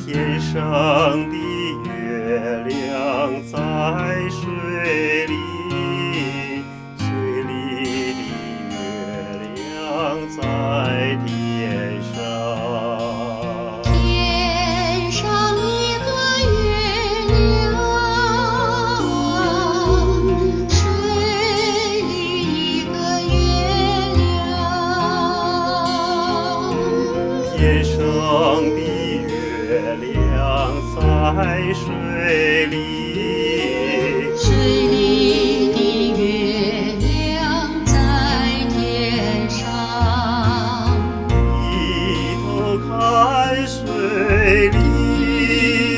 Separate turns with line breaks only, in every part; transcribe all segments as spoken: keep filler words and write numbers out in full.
天上的月亮在水里，水里的月亮在天上。
天上一个月亮，水里一个月亮。
天上的月亮在水里，
水里的月亮在天上。
低头看水里，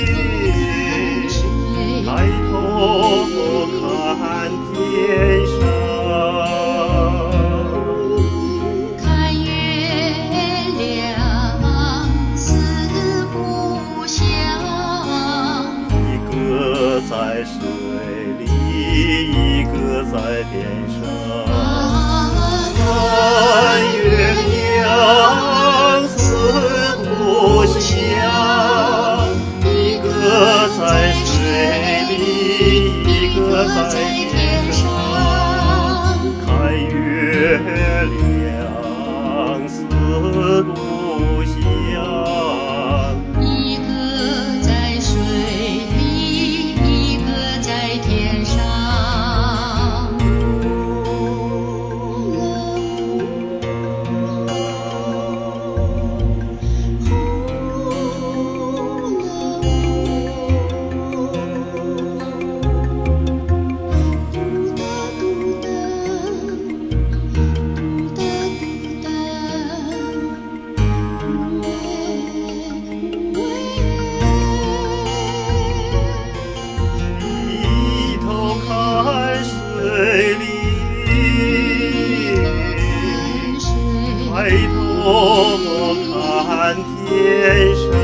抬头看天上。
看月亮四不相，
一个在水里，一个在天上。看月亮四不相，一个在水里，一个在天上。看月亮四不相，
一个在水里，一个在天上。
低头看水里，抬头看天上。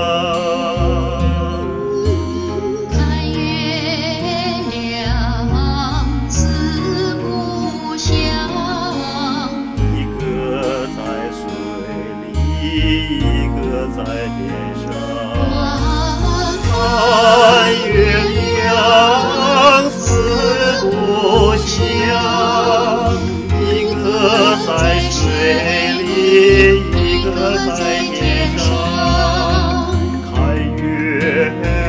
看月亮四不相，
一个在水里，一个在天上。看月亮四不相，一个在水里，一个在天上。看月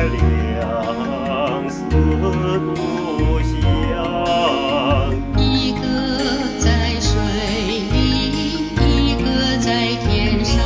亮四不相，
一个在水里，一个在天上。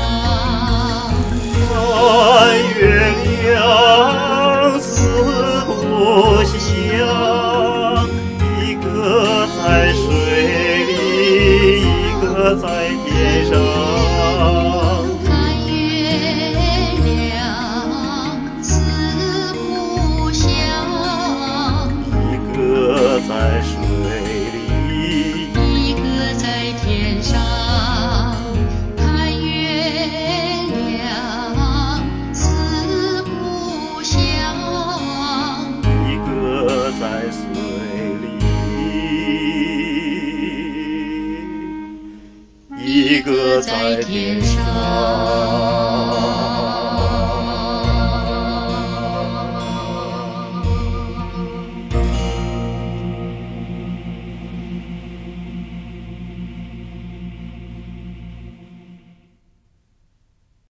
看月亮四不相，一个在水里，一个在天上。
看月亮四不相，
一个在水里，
一个在天上。看月亮四不相，
一个在水里，一个在天上。